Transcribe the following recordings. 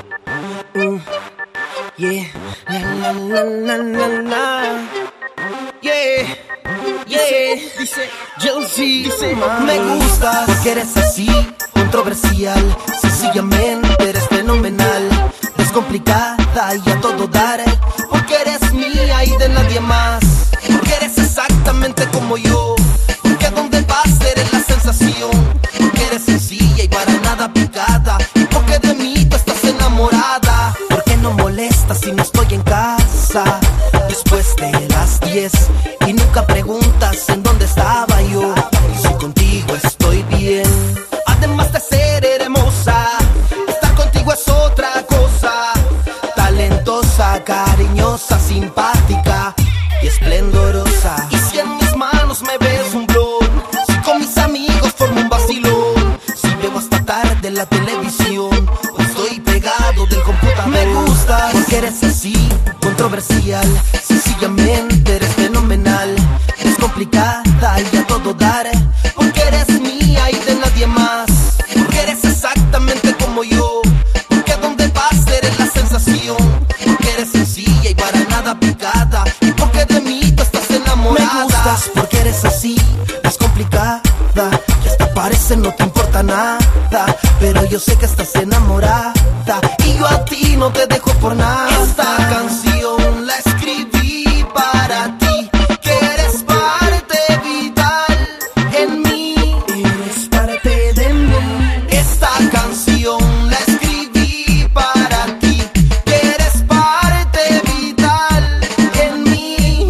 Yeah, la la la la la. Yeah, yeah. Dice Josie, dice me gustas porque eres así, controversial, sencillamente eres fenomenal, descomplicada y a todo dar, porque eres mía y de nadie más, porque eres exactamente como yo, porque a donde vas eres la sensación, porque eres sencilla y para nada picada, y porque de mí tú estás enamorada, porque no molestas si no estoy en casa después de las 10 y nunca preguntas en dónde estaba yo, y si contigo estoy bien. Además de ser hermosa, estar contigo es otra cosa, talentosa, cariñosa, simpática y esplendorosa. Y si en mis manos me ves un blon, si con mis amigos formo un vacilón, si veo hasta tarde la televisión o estoy pegado del computador, me gustas porque eres así, controversial, sencillamente eres fenomenal, descomplicada y a todo dar, porque eres mía y de nadie más, porque eres exactamente como yo, porque a donde vas eres la sensación, porque eres sencilla y para nada picada, y porque de mí tú estás enamorada. Me gustas porque eres así, descomplicada, y hasta parece no te importa nada, pero yo sé que estás enamorada, y yo a ti no te dejo por nada. Esta canción la escribí para ti, que eres parte vital en mí, eres parte de mí. Esta canción la escribí para ti, que eres parte vital en mí.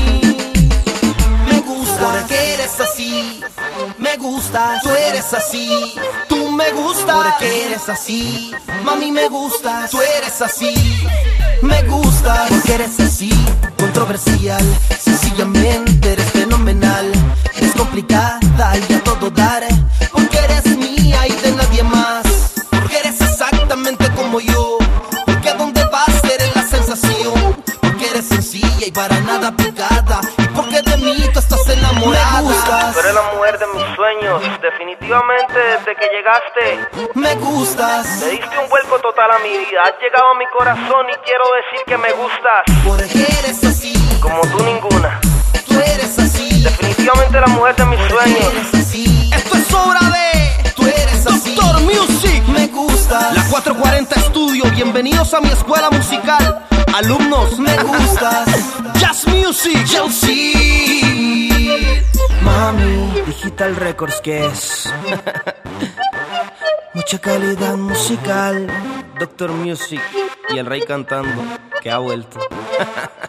Me gusta porque eres así, me gusta, tú eres así, tú me gustas porque eres así, mami me gustas, tú eres así. Me gusta porque eres así, controversial, sencillamente eres fenomenal, descomplicada y a todo dar, porque eres mía y de nadie más, porque eres exactamente como yo, porque a donde vas eres la sensación, porque eres sencilla y para nada picada, y porque de mí tú estás enamorada. Me gustas, tú eres la mujer de mis sueños, definitivamente desde que llegaste. Me gustas, le diste un vuelco total a mi vida, has llegado a mi corazón y quiero decir que me gustas. Porque eres así, como tú ninguna. Tú eres así, definitivamente la mujer de mis sueños. Eres así. Esto es obra de Tú eres así, Doctor Music. Me gustas, La 440 Studio. Bienvenidos a mi escuela musical. Alumnos, me gustas. Jazz Music, Josie. Mami, Digital Records, ¿qué es? Mucha calidad musical. Doctor Music y el rey cantando, que ha vuelto.